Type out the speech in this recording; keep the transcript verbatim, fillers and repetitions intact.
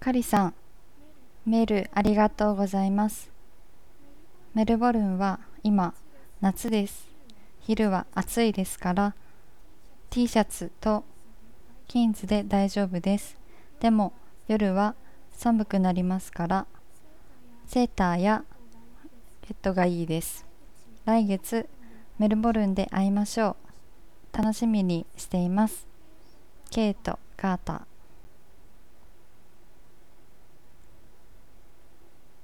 カリさん、メールありがとうございます。メルボルンは今、夏です。昼は暑いですから、T シャツとキーンズで大丈夫です。でも、夜は寒くなりますから、セーターやケットがいいです。来月、メルボルンで会いましょう。楽しみにしています。ケイト・カーター